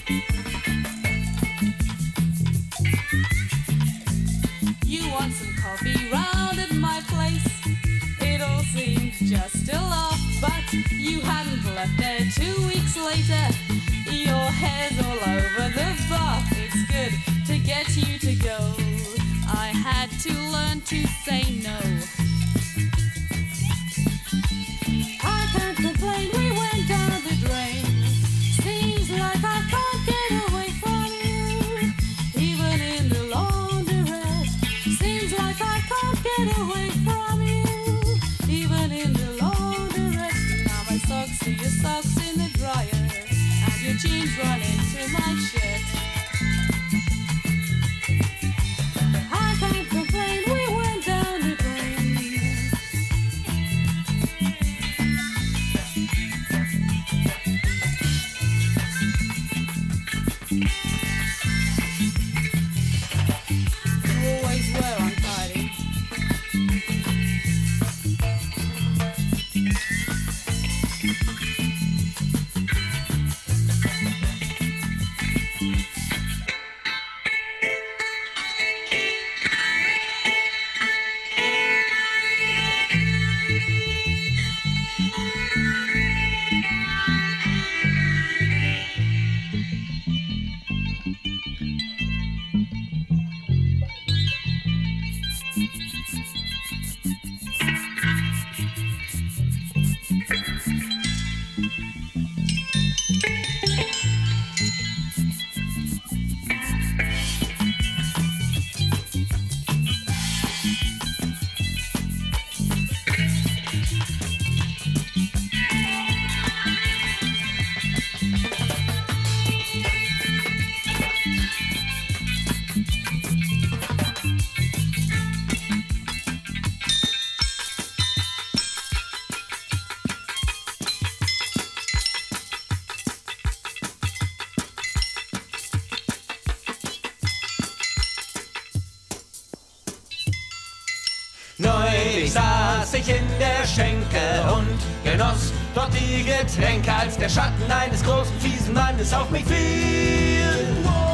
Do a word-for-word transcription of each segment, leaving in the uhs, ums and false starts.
You want some coffee round at my place? It all seemed just a laugh, but you hadn't left there two weeks later. Your hair's all over the bath. It's good to get you to go. I had to learn to say no. I can't complain, we went down the drain. Seems like I can't get away from you, even in the laundrette. Seems like I can't get away from you, even in the laundrette. Now my socks are your socks in the dryer, and your jeans run into my shirt. I can't complain, we went down the drain. You always were untidy. Neulich saß ich in der Schenke und genoss dort die Getränke, als der Schatten eines großen, fiesen Mannes auf mich fiel.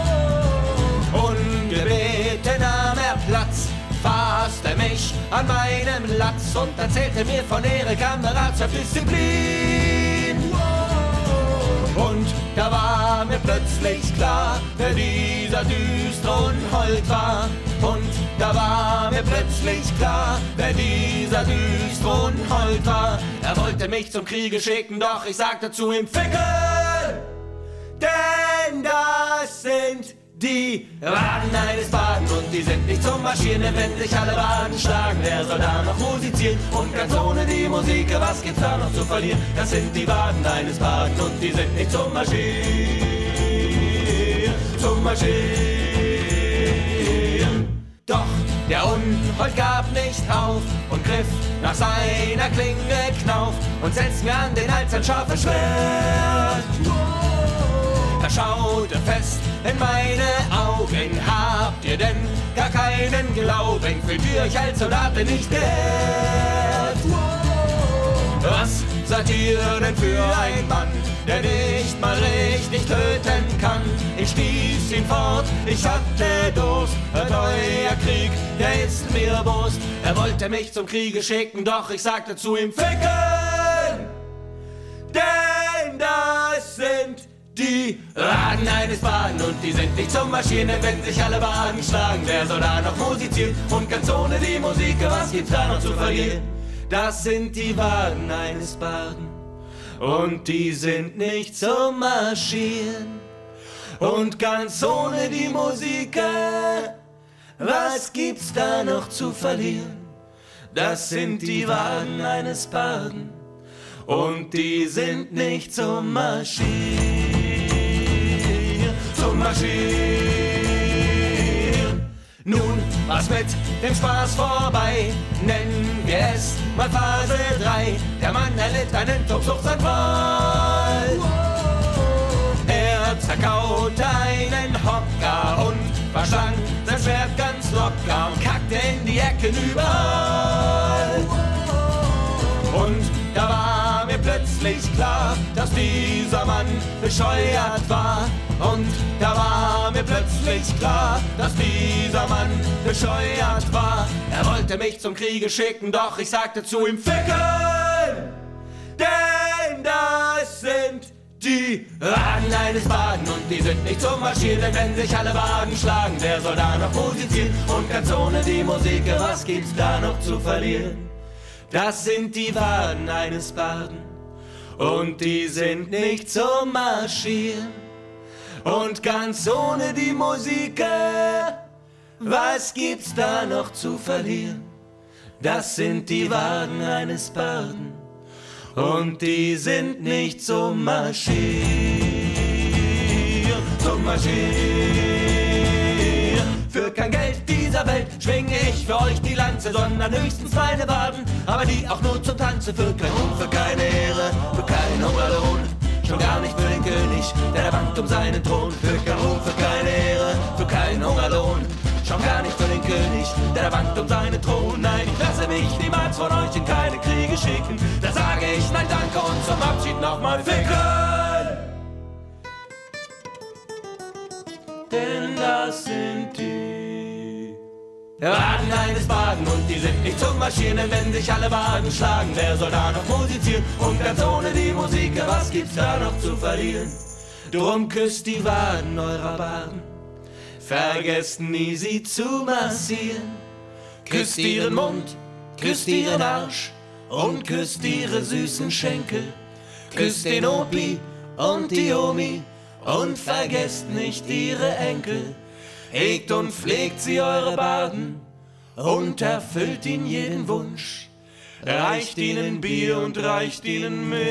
Ungebeten nahm er Platz, fasste mich an meinem Latz und erzählte mir von Ehre, Kameradschaft, Disziplin. Und da war mir plötzlich klar, wer dieser düstere Unhold war. Und da war mir plötzlich klar, wer dieser düstere Unhold war. Er wollte mich zum Kriege schicken, doch ich sagte zu ihm, Fickel! Denn das sind die Waden eines Baden und die sind nicht zum Marschieren, denn wenn sich alle Waden schlagen, wer soll da noch musizieren? Und ganz ohne die Musik, was gibt's da noch zu verlieren? Das sind die Waden eines Baden und die sind nicht zum Marschieren, zum Marschieren. Doch der Unhold gab nicht auf und griff nach seiner Klinge Knauf und setzte mir an den Hals ein scharfes Schwert. Er schaute fest in meine Augen, habt ihr denn gar keinen Glauben? Fühlt ihr euch als Soldaten nicht geehrt? Was seid ihr denn für ein Mann, der nicht mal richtig töten kann? Ich stieß ihn fort, ich hatte Durst, hört euer Krieg, der ist mir Wurst. Er wollte mich zum Kriege schicken, doch ich sagte zu ihm, Ficken! Denn das sind die Waden eines Baden und die sind nicht zum Marschieren, denn wenn sich alle Waden schlagen, wer soll da noch musizieren? Und ganz ohne die Musik, was gibt's da noch zu verlieren? Das sind die Waden eines Baden und die sind nicht zum Marschieren. Und ganz ohne die Musik, was gibt's da noch zu verlieren? Das sind die Waden eines Baden und die sind nicht zum Marschieren. Zum Marschieren. Nun war's mit dem Spaß vorbei, nennen wir es mal Phase drei. Der Mann erlitt einen Tobsuchtsanfall. Er zerkaute einen Hocker und verschlang sein Schwert ganz locker und kackte in die Ecken überall. Und da war mir plötzlich plötzlich klar, dass dieser Mann bescheuert war. Und da war mir plötzlich klar, dass dieser Mann bescheuert war. Er wollte mich zum Kriege schicken, doch ich sagte zu ihm, ficken! Denn das sind die Wagen eines Baden und die sind nicht zum Marschieren, denn wenn sich alle Wagen schlagen, wer soll da noch musizieren? Und ganz ohne die Musik, was gibt's da noch zu verlieren? Das sind die Waden eines Baden und die sind nicht zum Marschieren. Und ganz ohne die Musik, was gibt's da noch zu verlieren? Das sind die Waden eines Baden und die sind nicht zum Marschieren, zum Marschieren. Für kein Geld dieser Welt schwinge ich für euch die Lanze, sondern höchstens meine Waden, aber die auch nur zum Tanze. Für kein Ruhm, für keine Ehre, für keinen Hungerlohn, schon gar nicht für den König, der da bangt um seinen Thron. Für kein Ruhm, für keine Ehre, für keinen Hungerlohn, schon gar nicht für den König, der da bangt um seinen Thron. Nein, ich lasse mich niemals von euch in keine Kriege schicken. Da sage ich nein, danke und zum Abschied nochmal ficken. Denn das sind die Wagen eines Baden und die sind nicht zum Marschieren, denn wenn sich alle Wagen schlagen, wer soll da noch musizieren? Und ganz ohne die Musik, was gibt's da noch zu verlieren? Drum küsst die Waden eurer Baden, vergesst nie sie zu massieren. Küsst ihren Mund, küsst ihren Arsch und küsst ihre süßen Schenkel. Küsst den Opi und die Omi und vergesst nicht ihre Enkel. Hegt und pflegt sie eure Baden und erfüllt ihnen jeden Wunsch. Reicht ihnen Bier und reicht ihnen mit,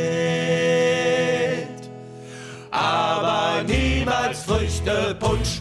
aber niemals Früchtepunsch.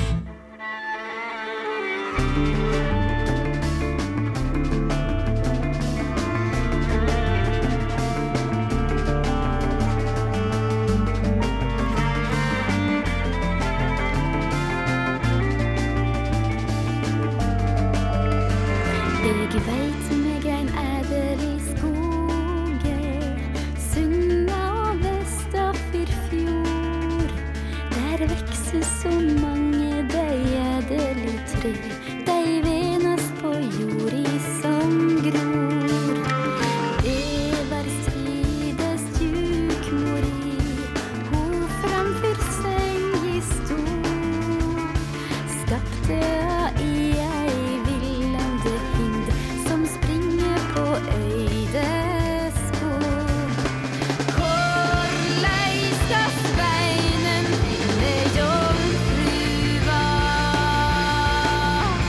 Jeg veit meg ein æder i skogen, sunna og vestafyr fjord. Der vekser så mange dei æderlig tre, dei venast på jordi som gror. Det var strides djukmori, ho framfyr seng i stor, skapte av i ei villande hind som springer på øydeskog. Korleis da Sveinen finne jomfruva,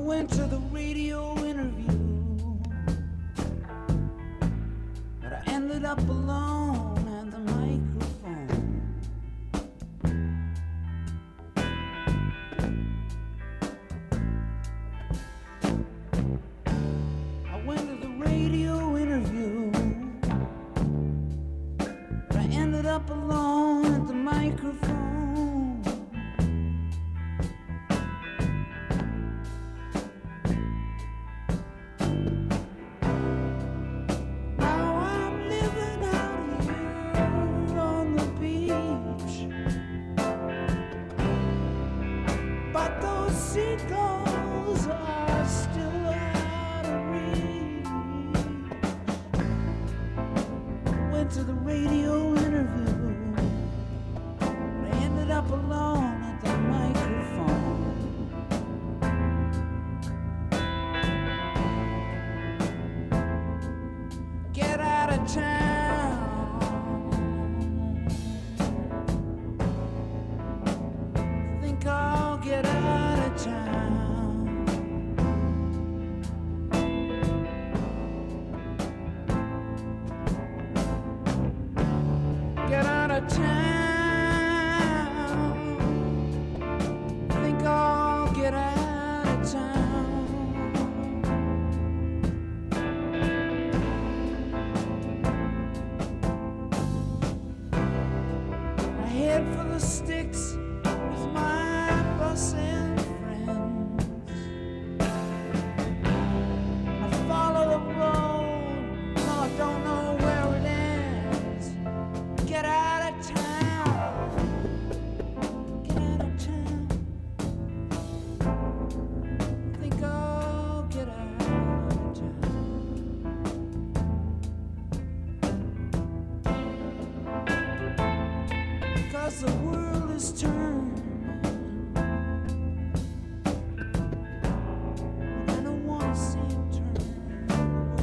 went to the radio interview, but I ended up alone at the microphone. I went to the radio interview, but I ended up alone at the microphone. Seagulls are still out of reach. Went to the radio interview, but I ended up alone at the microphone. Get out of town. Think I'll get out of town. Get out of town. Think I'll get out of town. I head for the sticks with my bus and friends. I follow the road, no, I don't know where it ends. Get out of town. Get out of town. Think I'll get out of town. 'Cause the world is turning. I don't wanna see it turn away.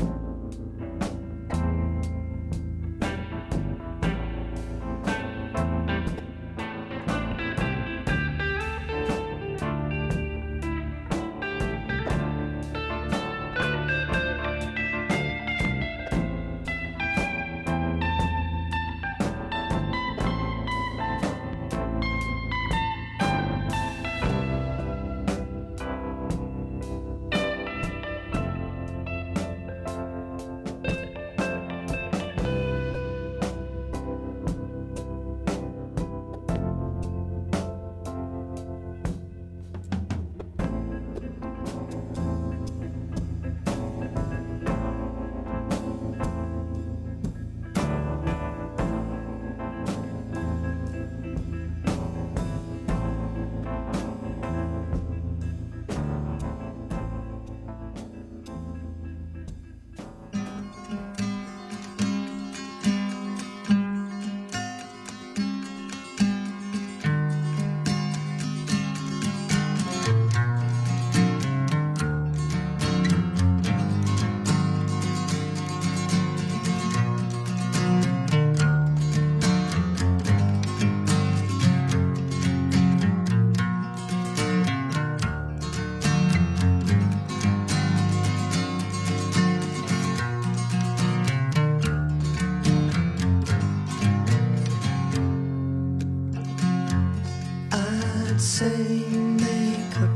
I'd say make a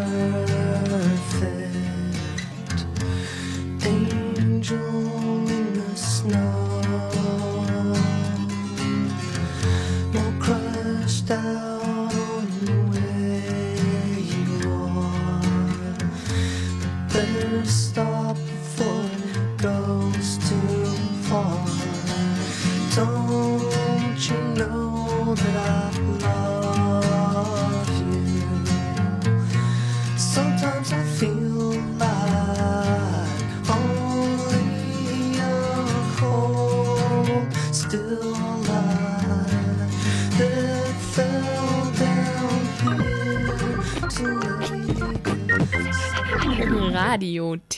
perfect angel in the snow, more crushed out on where you are. Better stop before it goes too far. Don't you know that I love you? Sometimes I feel like only a cold, still alive that fell down here tonight. Radio T.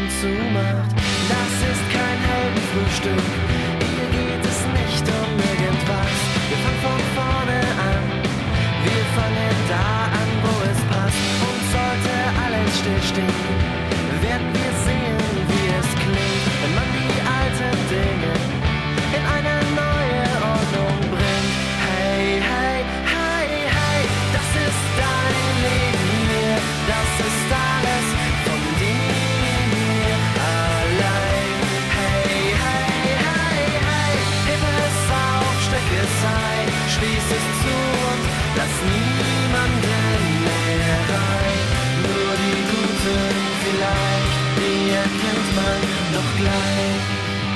Augen zumacht. Das ist kein Heldenfrühstück, hier geht es nicht um irgendwas. Wir fangen von vorne an, wir fangen da an, wo es passt. Und sollte alles stillstehen, werden wir sehen, wie es klingt, wenn man die alten Dinge in eine neue Ordnung bringt. Hey, hey, hey, hey, das ist dein Leben hier, das ist alles von dir allein. Hey, hey, hey, hey, heb es auf, steck es ein, schließ es zu und lass niemanden mehr rein. Nur die Guten vielleicht, die erkennt man doch gleich.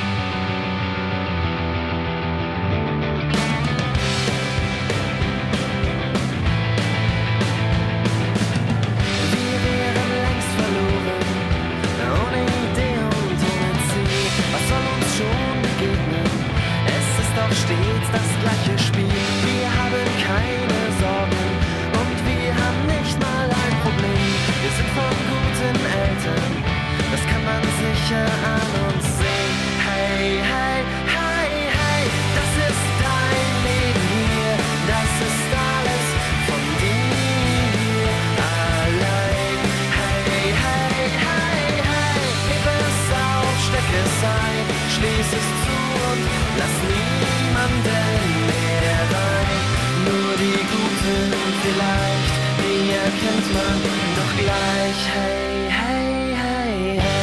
Wir wären längst verloren, ohne Idee und ohne Ziel. Was soll uns schon begegnen? Es ist doch stets das gleiche Spiel. Wir haben keine Sorgen und wir haben nicht mal ein Problem. Wir sind von guten Eltern, das kann man sicher an uns sehen. Hey, hey, hey, hey, das ist dein Leben hier, das ist alles von dir allein. Hey, hey, hey, hey, heb es auf, steck es ein, schließ es zu und lass niemanden mehr rein. Nur die Guten vielleicht, die erkennt man doch gleich. Hey, hey, hey, hey.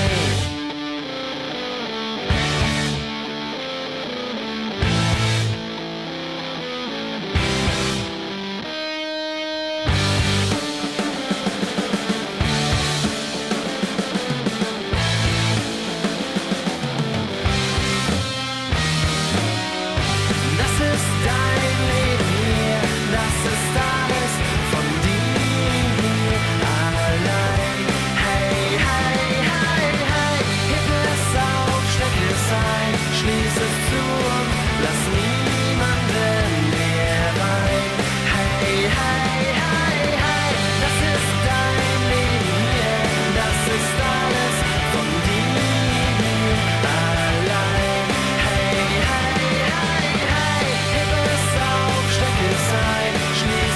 Das ist dein Leben hier, das ist alles von dir allein. Hey, hey, hey, hey, heb es auf, steck es ein, schließ es zu und lass niemanden mehr rein. Hey, hey, hey, hey, das ist dein Leben hier, das ist alles von dir allein. Hey, hey, hey, hey, heb es auf, steck es ein, schließ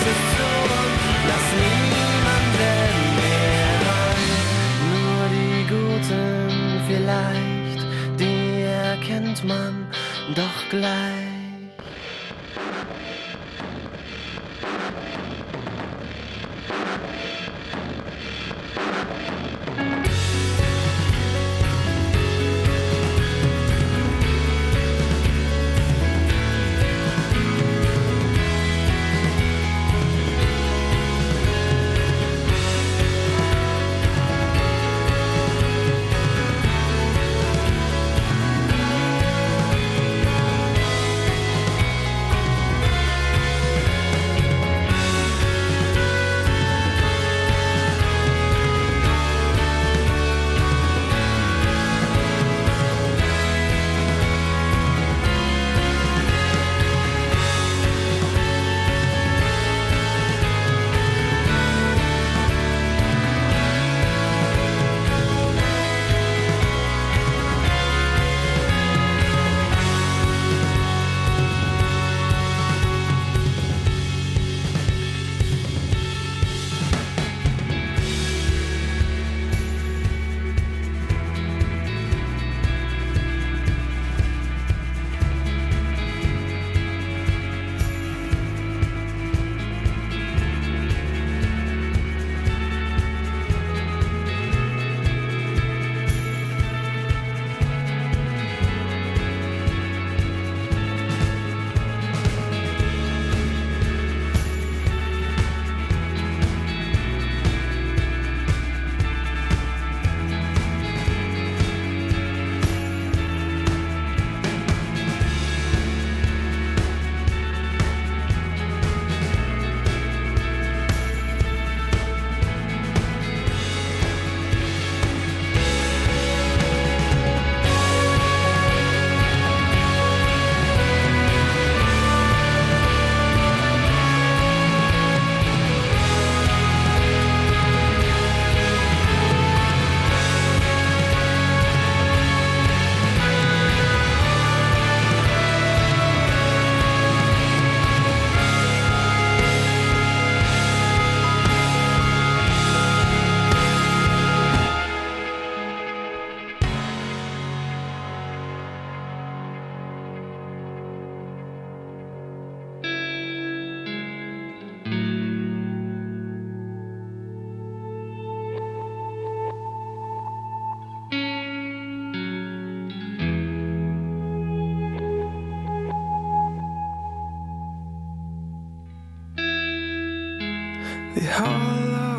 The hollow,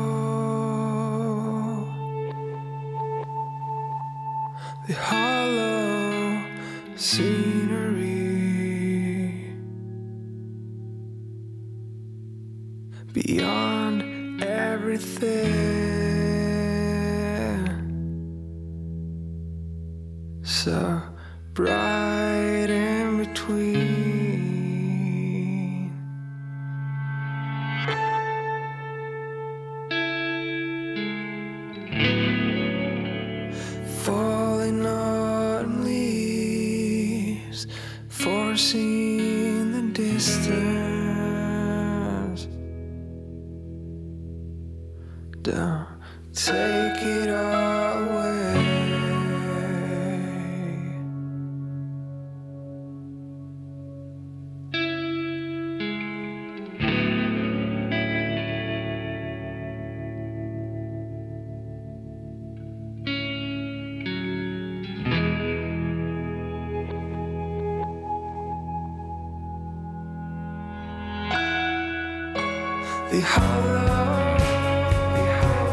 the hollow scenery beyond everything, so bright in between. Falling autumn leaves, forcing the distance. Don't take it all away. The hollow, the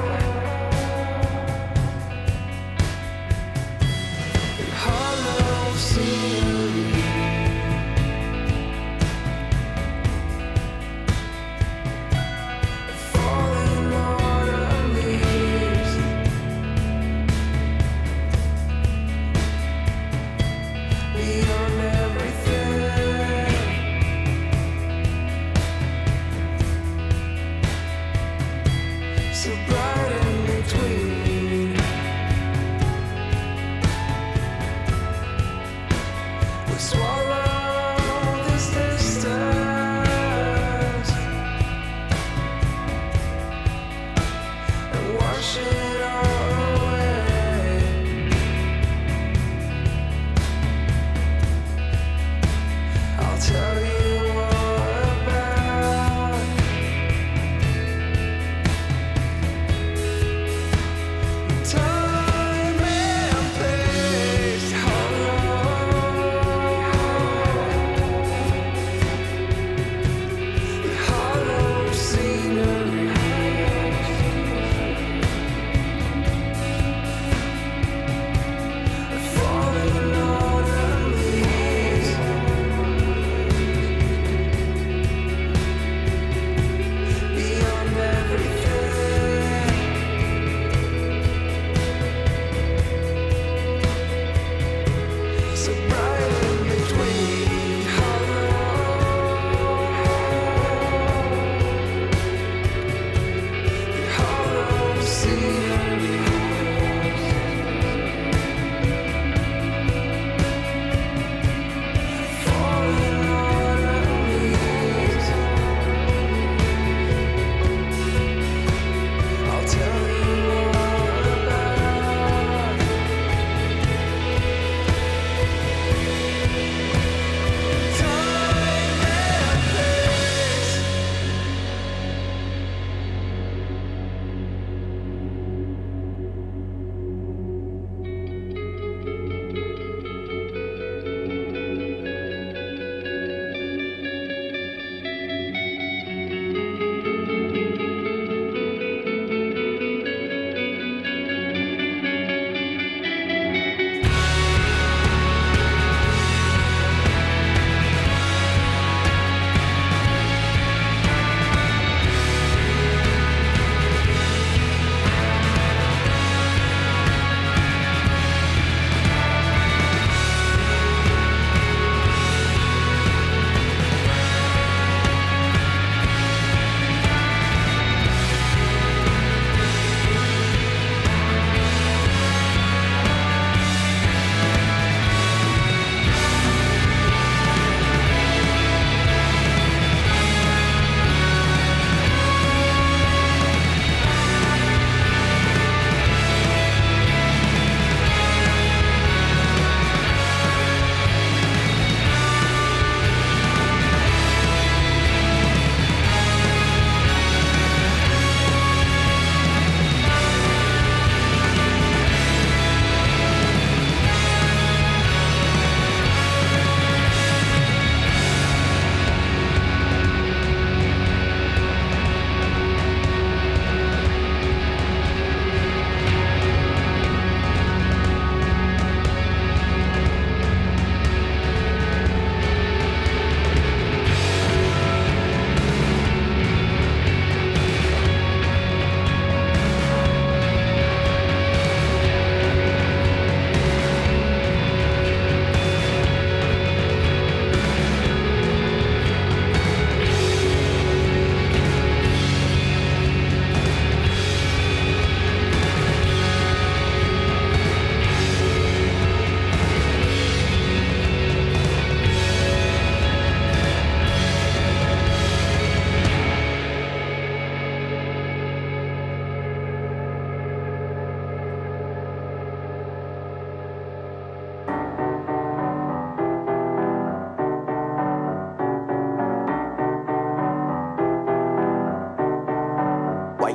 hollow scenery, falling autumn leaves, beyond everything. So bright in between, we swallow this distance and wash it all away. I'll tell you all about time and place, hollow, hollow scenery, falling autumn leaves,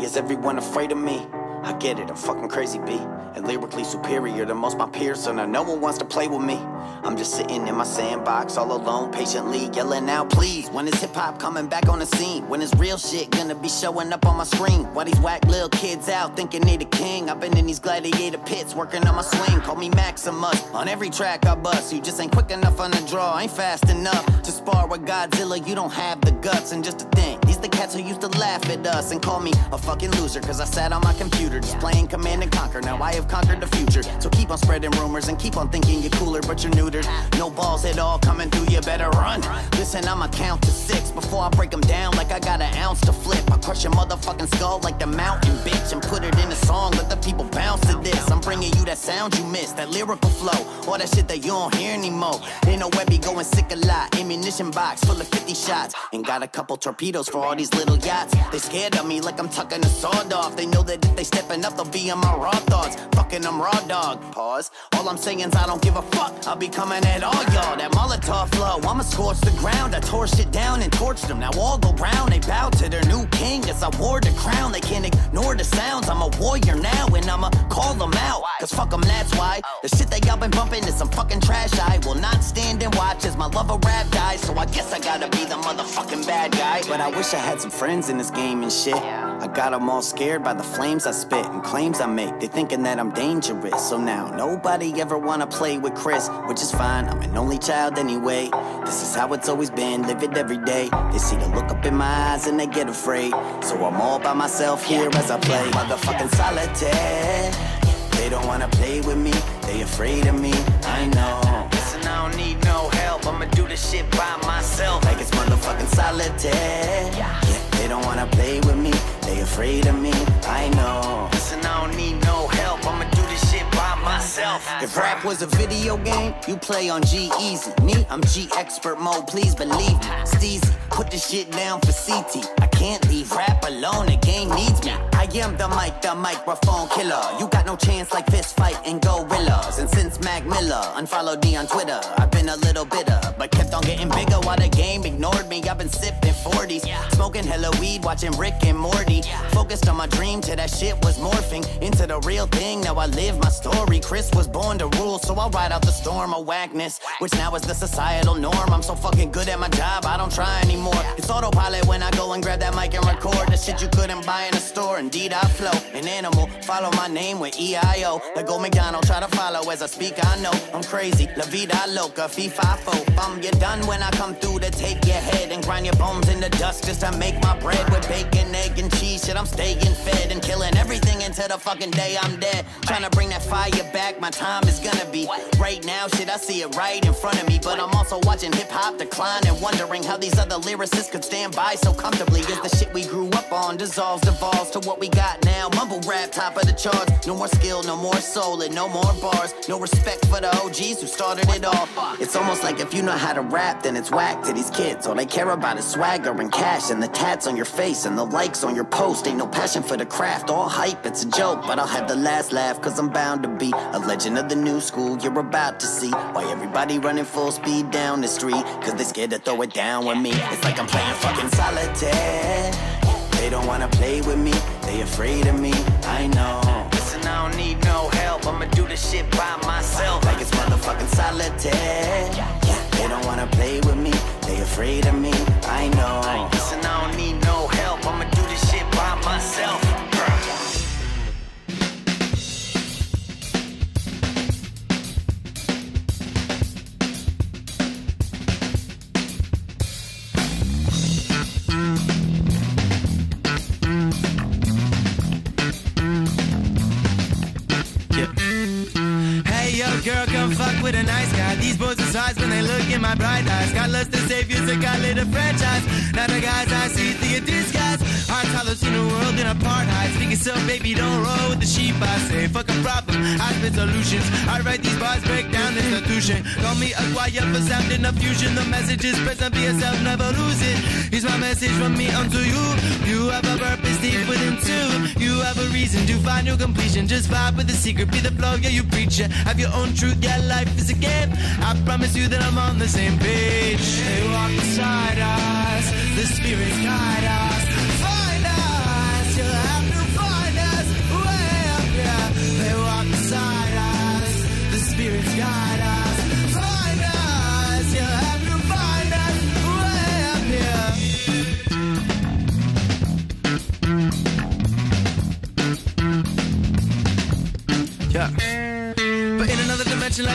is everyone afraid of me? I get it, I'm fucking crazy, B. And lyrically superior to most my peers, so now no one wants to play with me. I'm just sitting in my sandbox all alone, patiently yelling out, please. When is hip-hop coming back on the scene? When is real shit gonna be showing up on my screen? Why these whack little kids out thinking they the king? I've been in these gladiator pits working on my swing. Call me Maximus, on every track I bust. You just ain't quick enough on the draw, ain't fast enough to spar with Godzilla, you don't have the guts. And just to think, these the cats who used to laugh at us and call me a fucking loser, cause I sat on my computer just playing Command and Conquer. Now I have conquered the future, so keep on spreading rumors and keep on thinking you're cooler, but you're neutered. No balls at all coming through, you better run. Listen, I'ma count to six before I break them down like I got an ounce to flip. I crush your motherfucking skull like the mountain, bitch, and put it in a song, let the people bounce to this. I'm bringing you that sound you missed, that lyrical flow, all that shit that you don't hear anymore. Ain't no Webby going sick a lot, ammunition box full of fifty shots, and got a couple torpedoes for all these little yachts. They scared of me like I'm tucking a sword off. They know that if they stepping up, they'll be in my raw thoughts. Fucking them raw dog. Pause. All I'm saying is I don't give a fuck. I'll be coming at all y'all. That Molotov flow, I'ma scorch the ground. I tore shit down and torched them. Now all go round. They bow to their new king as I wore the crown. They can't ignore the sounds. I'm a warrior now and I'ma call them out. Cause fuck them, that's why. The shit that y'all been bumping is some fucking trash. I will not stand and watch as my love of rap dies. So I guess I gotta be the motherfucking bad guy. But I wish I had some friends in this game and shit. I got them all scared by the flames I spit and claims I make. They thinking that I'm dangerous. So now nobody ever wanna play with Chris, which is fine, I'm an only child anyway. This is how it's always been, live it every day. They see the look up in my eyes and they get afraid. So I'm all by myself here as I play motherfucking solitaire. They don't wanna play with me, they afraid of me, I know. Listen, I don't need no help, I'ma do this shit by myself. Like it's motherfucking solitaire. Yeah, they don't wanna play with me, they afraid of me, I know. Listen, I don't need no help, I'ma do this shit by myself. If rap was a video game, you play on G-Easy. Me, I'm G-Expert mode, please believe me. Steezy, put this shit down for C T. I can't leave rap alone, the game needs me. I am the mic, the microphone killer. You got no chance like fist fight and gorillas. And since Mac Miller unfollowed me on Twitter, I've been a little bitter, but kept on getting bigger while the game ignored me. I've been sipping forties, smoking hella weed, watching Rick and Morty. Focused on my dream till that shit was morphing into the real thing. Now I live my story. Chris was born to rule, so I'll ride out the storm of whackness, which now is the societal norm. I'm so fucking good at my job, I don't try anymore. It's autopilot when I go and grab that mic and record the shit you couldn't buy in a store. Indeed I flow, an animal, follow my name with E I O. Let go McDonald, try to follow as I speak, I know I'm crazy, la vida loca, fee fi fo. Bum, you're done when I come through to take your head and grind your bones in the dust just to make my bread. With bacon, egg, and cheese, shit, I'm staying fed and killing everything until the fucking day I'm dead. Trying to bring that fire back, my time is gonna be right now, shit, I see it right in front of me. But I'm also watching hip-hop decline and wondering how these other lyricists could stand by so comfortably. As the shit we grew up on dissolves, devolves to what we got now. Mumble rap, top of the charts. No more skill, no more soul, and no more bars. No respect for the O Gs who started it all. It's almost like if you know how to rap, then it's whack to these kids. All they care about is swagger and cash and the tats on your face and the likes on your post. Ain't no passion for the craft, all hype, it's a joke. But I'll have the last laugh, cause I'm bound to be a legend of the new school. You're about to see why everybody running full speed down the street, cause they scared to throw it down with me. It's like I'm playing fucking solitaire. They don't wanna play with me, they afraid of me, I know. Listen, I don't need no help, I'ma do this shit by myself. Like it's motherfucking solitaire. Yeah, they don't wanna play with me, they afraid of me, I know. Listen, I don't need no help, I'ma do this shit by myself. Girl, come fuck with a nice guy. These boys are size when they look in my bright eyes. Got lust to saviors that got lit a franchise. Now the guys I see through your disguise. Hard tolerance in the world in apartheid. Speak yourself, baby, don't roll with the sheep. I say, fuck a problem, I spit solutions. I write these bars, break down the institution. Call me a choir for sounding a fusion. The message is present, be yourself, never lose it. Here's my message from me unto you. You have a purpose deep within too. You have a reason to find your completion. Just vibe with the secret, be the flow, yeah, you preach it. Have your own truth, yeah, life is a game. I promise you that I'm on the same page. They walk beside us, the spirits guide us. Find us, you'll have to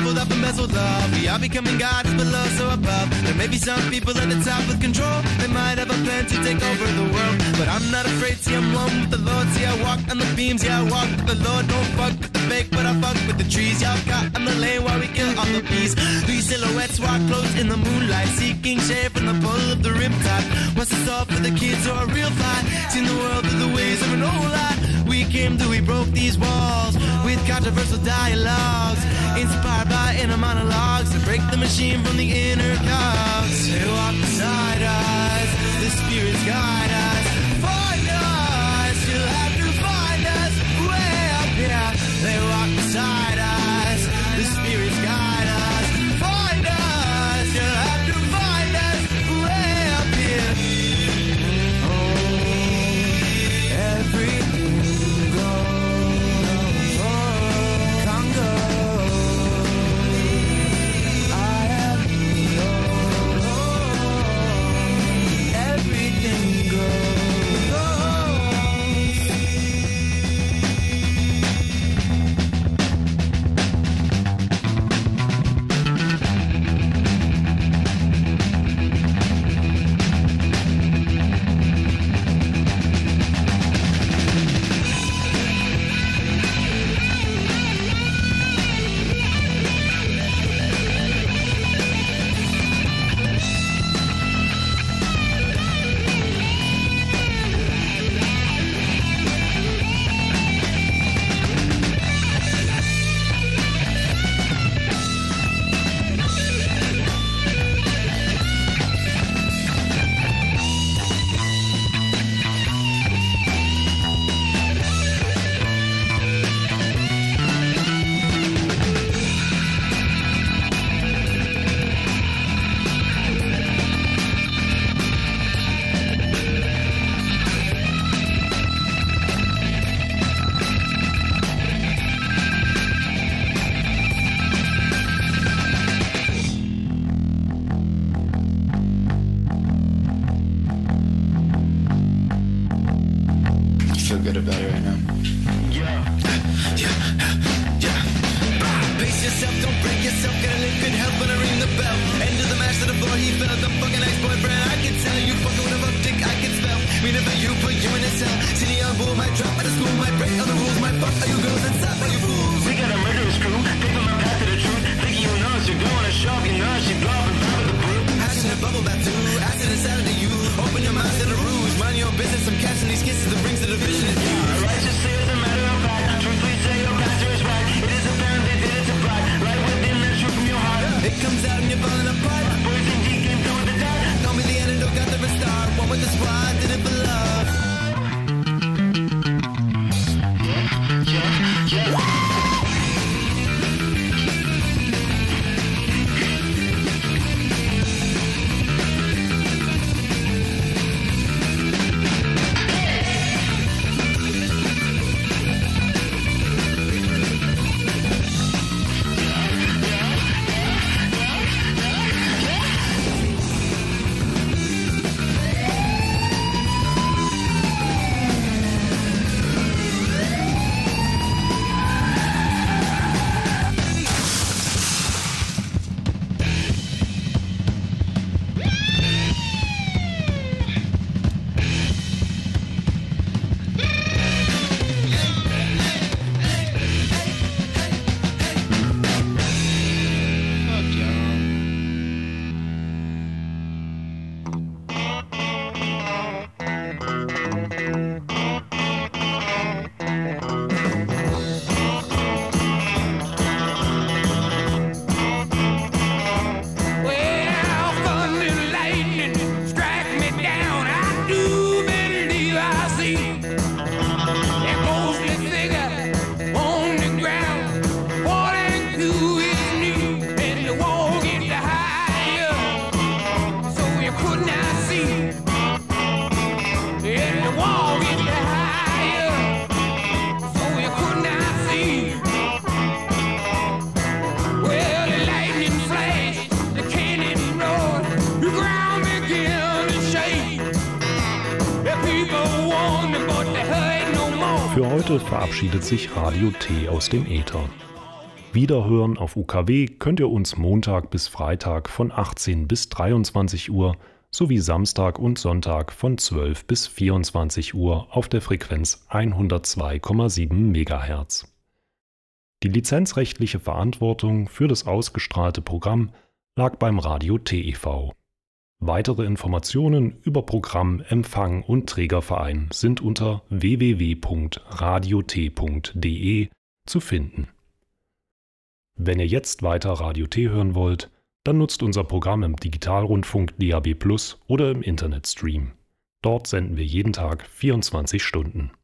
crumbled up embezzled love. We are becoming gods below, so above. There may be some people at the top with control. They might have a plan to take over the world, but I'm not afraid. See, I'm one with the Lord. See, I walk on the beams. Yeah, I walk with the Lord. Don't fuck with the fake, but I fuck with the trees. Y'all got on the lane while we kill all the bees. Three silhouettes walk close in the moonlight, seeking shade from the pull of the riptide. What's the salt for the kids or a real fight? Seen the world through the ways of an old lie. We came through, we broke these walls with controversial dialogues, inspired by inner monologues to break the machine from the inner cogs. They walk beside us, the spirits guide us. Find us, you'll have to find us way up here. They walk beside us, the spirits guide us. Find us, you'll have to find us way up here. Oh, everything goes Congo. I am yours. Everything goes. Feel good about it right now. Yeah, yeah, yeah. Pace yourself, don't break yourself. Gotta live good health when I ring the bell. End of the match to the floor, he fell. The fucking ex-boyfriend, I can tell you fucking with a rough dick, I can spell. Me never you, put you in a cell. City on bull, might drop out of school, might break all the rules, might fuck all you girls and stop all you fools. We got a murderous crew, take them up to the truth. Thinking you know, so going to shop, you know, she drop and pop the brew. Passion and bubble bath too, acid inside of the you. Open your mouth to the rouge, mind your business. I'm catching these kisses that brings the division is you. Righteously as a matter of fact, truthfully say your pastor is right. It is apparent they did it to pride, right within that truth from your heart. It comes out and you're falling apart. Poison deep came through with the dark. Call me the antidote, got the restart. One with the squad, did it for love. Yeah, yeah, yeah. Für heute verabschiedet sich Radio T aus dem Äther. Wiederhören auf U K W könnt ihr uns Montag bis Freitag von achtzehn bis dreiundzwanzig Uhr sowie Samstag und Sonntag von zwölf bis vierundzwanzig Uhr auf der Frequenz hundertzwei Komma sieben Megahertz. Die lizenzrechtliche Verantwortung für das ausgestrahlte Programm lag beim Radio T E V. Weitere Informationen über Programm, Empfang und Trägerverein sind unter w w w punkt radiot punkt d e zu finden. Wenn ihr jetzt weiter Radio T hören wollt, dann nutzt unser Programm im Digitalrundfunk D A B plus oder im Internetstream. Dort senden wir jeden Tag vierundzwanzig Stunden.